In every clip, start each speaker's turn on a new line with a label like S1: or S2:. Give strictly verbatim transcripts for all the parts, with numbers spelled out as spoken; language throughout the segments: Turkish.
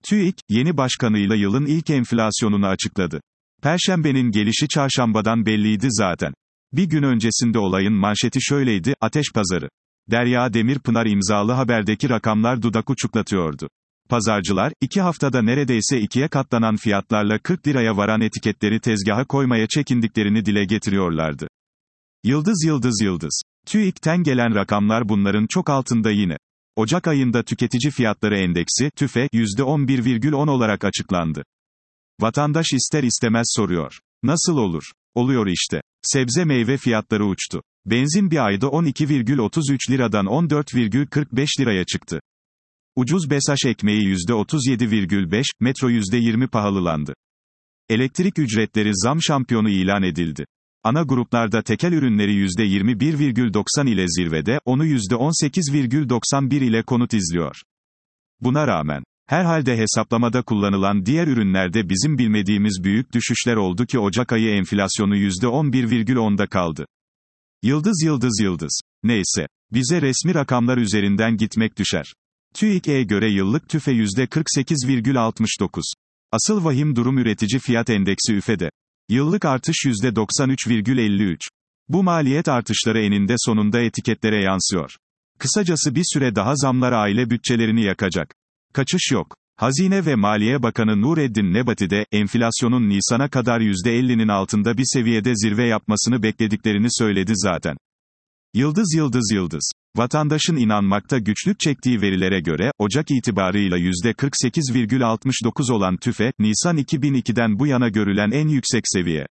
S1: TÜİK, yeni başkanıyla yılın ilk enflasyonunu açıkladı. Perşembenin gelişi çarşambadan belliydi zaten. Bir gün öncesinde olayın manşeti şöyleydi: Ateş Pazarı. Derya Demirpınar imzalı haberdeki rakamlar dudak uçuklatıyordu. Pazarcılar, iki haftada neredeyse ikiye katlanan fiyatlarla kırk liraya varan etiketleri tezgaha koymaya çekindiklerini dile getiriyorlardı. Yıldız yıldız yıldız. TÜİK'ten gelen rakamlar bunların çok altında yine. Ocak ayında tüketici fiyatları endeksi, TÜFE, yüzde on bir virgül on olarak açıklandı. Vatandaş ister istemez soruyor. Nasıl olur? Oluyor işte. Sebze meyve fiyatları uçtu. Benzin bir ayda on iki virgül otuz üç liradan on dört virgül kırk beş liraya çıktı. Ucuz BESAŞ ekmeği yüzde otuz yedi virgül beş, metro yüzde yirmi pahalılandı. Elektrik ücretleri zam şampiyonu ilan edildi. Ana gruplarda tekel ürünleri yüzde yirmi bir virgül doksan ile zirvede, onu yüzde on sekiz virgül doksan bir ile konut izliyor. Buna rağmen, herhalde hesaplamada kullanılan diğer ürünlerde bizim bilmediğimiz büyük düşüşler oldu ki Ocak ayı enflasyonu yüzde on bir virgül onda kaldı. Yıldız yıldız yıldız. Neyse, bize resmi rakamlar üzerinden gitmek düşer. TÜİK'e göre yıllık TÜFE yüzde kırk sekiz virgül altmış dokuz. Asıl vahim durum üretici fiyat endeksi ÜFE'de. Yıllık artış yüzde doksan üç virgül elli üç. Bu maliyet artışları eninde sonunda etiketlere yansıyor. Kısacası bir süre daha zamlar aile bütçelerini yakacak. Kaçış yok. Hazine ve Maliye Bakanı Nureddin Nebati de, enflasyonun Nisan'a kadar yüzde ellinin altında bir seviyede zirve yapmasını beklediklerini söyledi zaten. Yıldız yıldız yıldız. Vatandaşın inanmakta güçlük çektiği verilere göre, Ocak itibarıyla yüzde kırk sekiz virgül altmış dokuz olan TÜFE, Nisan iki bin ikiden bu yana görülen en yüksek seviye.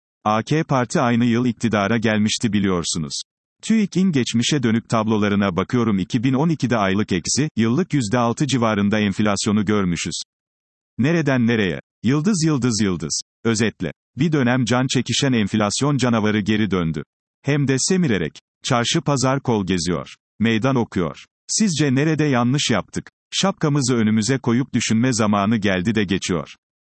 S1: A K Parti aynı yıl iktidara gelmişti biliyorsunuz. TÜİK'in geçmişe dönük tablolarına bakıyorum, iki bin on ikide aylık eksi, yıllık yüzde altı civarında enflasyonu görmüşüz. Nereden nereye? Yıldız yıldız yıldız. Özetle, bir dönem can çekişen enflasyon canavarı geri döndü. Hem de semirerek. Çarşı pazar kol geziyor. Meydan okuyor. Sizce nerede yanlış yaptık? Şapkamızı önümüze koyup düşünme zamanı geldi de geçiyor.